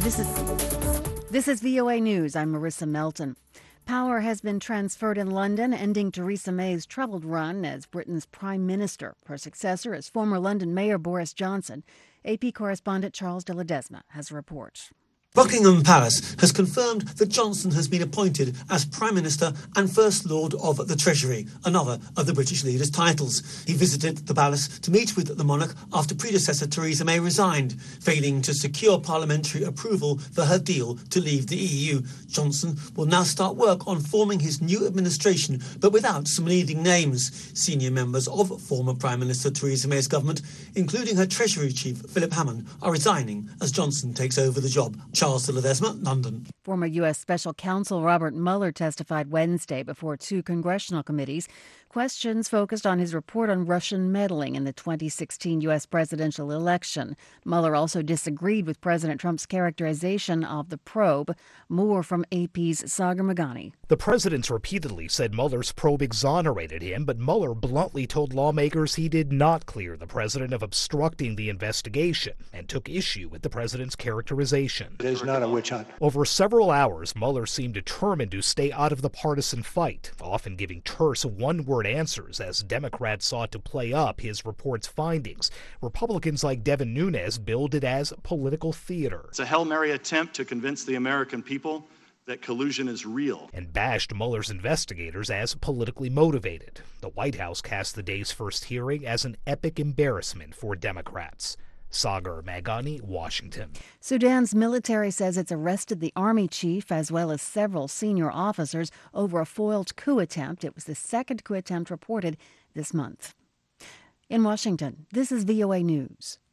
This is VOA News. I'm Marissa Melton. Power has been transferred in London, ending Theresa May's troubled run as Britain's Prime Minister. Her successor is former London Mayor Boris Johnson. AP correspondent Charles de Ledesma has a report. Buckingham Palace has confirmed that Johnson has been appointed as Prime Minister and First Lord of the Treasury, another of the British leader's titles. He visited the palace to meet with the monarch after predecessor Theresa May resigned, failing to secure parliamentary approval for her deal to leave the EU. Johnson will now start work on forming his new administration, but without some leading names. Senior members of former Prime Minister Theresa May's government, including her Treasury Chief Philip Hammond, are resigning as Johnson takes over the job. Charles de Ledesma, London. Former U.S. Special Counsel Robert Mueller testified Wednesday before two congressional committees. Questions focused on his report on Russian meddling in the 2016 U.S. presidential election. Mueller also disagreed with President Trump's characterization of the probe. More from AP's Sagar Meghani. The president repeatedly said Mueller's probe exonerated him, but Mueller bluntly told lawmakers he did not clear the president of obstructing the investigation and took issue with the president's characterization. It is not a witch hunt. Over several hours, Mueller seemed determined to stay out of the partisan fight, often giving terse one-word answers as Democrats sought to play up his report's findings. Republicans like Devin Nunes billed it as political theater. It's a Hail Mary attempt to convince the American people that collusion is real. And bashed Mueller's investigators as politically motivated. The White House cast the day's first hearing as an epic embarrassment for Democrats. Sagar Meghani, Washington. Sudan's military says it's arrested the army chief as well as several senior officers over a foiled coup attempt. It was the second coup attempt reported this month. In Washington, this is VOA News.